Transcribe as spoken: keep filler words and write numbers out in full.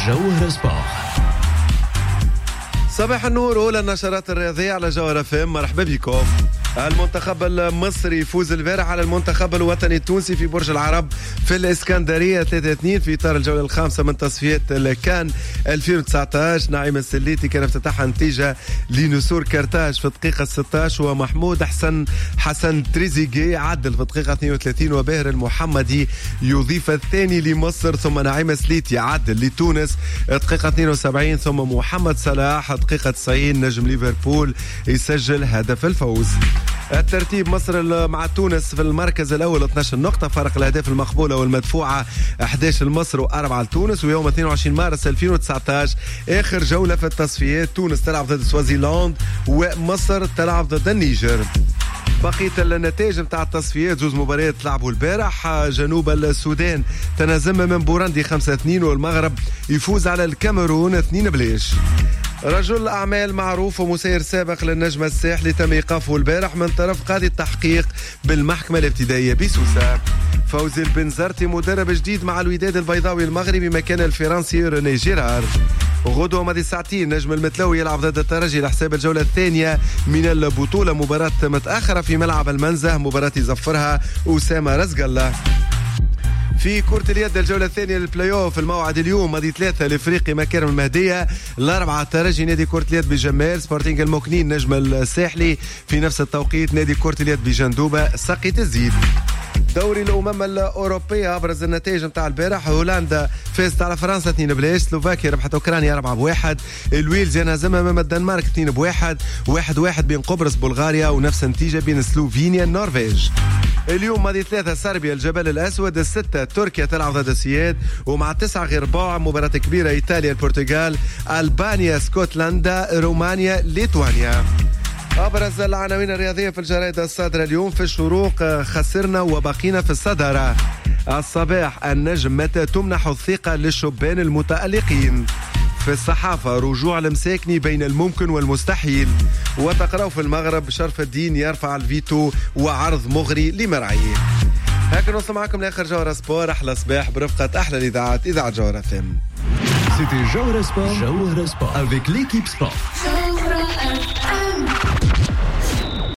جوهر سبورت. صباح النور، أولى النشرات الرياضية على جوهر اف ام. مرحبا بكم. المنتخب المصري يفوز البارح على المنتخب الوطني التونسي في برج العرب في الإسكندرية ثلاثة اثنين في إطار الجولة الخامسة من تصفيات الكان ألفين وتسعة عشر. نعيم السليتي كان افتتحها نتيجة لنسور كارتاج في الدقيقة ستة عشر، ومحمود حسن حسن تريزيجي عدل في الدقيقة اثنين وثلاثين، وباهر المحمدي يضيف الثاني لمصر، ثم نعيم السليتي عدل لتونس الدقيقة اثنين وسبعين، ثم محمد صلاح الدقيقة تسعين نجم ليفربول يسجل هدف الفوز. الترتيب: مصر مع تونس في المركز الأول اثني عشر نقطة، فرق الأهداف المقبولة والمدفوعة أحد عشر لمصر وأربعة لتونس. ويوم اثنين وعشرين مارس ألفين وتسعة عشر آخر جولة في التصفيات، تونس تلعب ضد سوازيلاند ومصر تلعب ضد النيجر. بقية النتائج متاع التصفيات: زوز مباريات لعبوا البارح، جنوب السودان تنهزم من بوروندي خمسة اثنين، والمغرب يفوز على الكاميرون اثنين بلاش. رجل أعمال معروف ومسير سابق للنجم الساحلي تم إيقافه البارح من طرف قاضي التحقيق بالمحكمة الابتدائية بسوسة. فوزي البنزرتي مدرب جديد مع الوداد البيضاوي المغربي مكان الفرنسي ريني جيرار. غدوة ماضي ساعتين نجم المتلوي يلعب ضد الترجي لحساب الجولة الثانية من البطولة، مباراة متأخرة في ملعب المنزه، مباراة يزفرها أسامة رزق الله. في كرة اليد الجولة الثانية للبلاي اوف الموعد اليوم ماضي ثلاثة لإفريقي مكارم المهدية، الأربعة ترجي نادي كرة اليد بجمال، سبورتينغ المكنين نجم الساحلي في نفس التوقيت، نادي كرة اليد بجندوبة سقيت الزيد. دوري الأمم الأوروبية أبرز النتائج متاع البارح: هولندا فازت على فرنسا اثنين بلاش، سلوفاكيا ربحت أوكرانيا أربعة بواحد، الويلز ينهزم أمام الدنمارك اثنين بواحد، واحد واحد بين قبرص بلغاريا، ونفس النتيجة بين سلوفينيا النرويج. اليوم ماضي ثلاثة صربيا الجبل الأسود، الستة تركيا تلعب ضد السويد، ومع تسعة غير رباع مباراة كبيرة: إيطاليا البرتغال، ألبانيا اسكتلندا، رومانيا ليتوانيا. أبرز العناوين الرياضية في الجرائد الصادرة اليوم: في الشروق خسرنا وبقينا في الصدارة. الصباح: النجم متى تمنح الثقة للشبان المتألقين. في الصحافة: رجوع المساكني بين الممكن والمستحيل. وتقرأوا في المغرب: شرف الدين يرفع الفيتو وعرض مغري لمرعي. هكذا نوصل معكم لآخر جوهر سبور. أحلى صباح برفقة أحلى الإذاعات، إذاعة جوهر اف ام. C'était Jawhara Sport, Jawhara Sport avec l'équipe sport.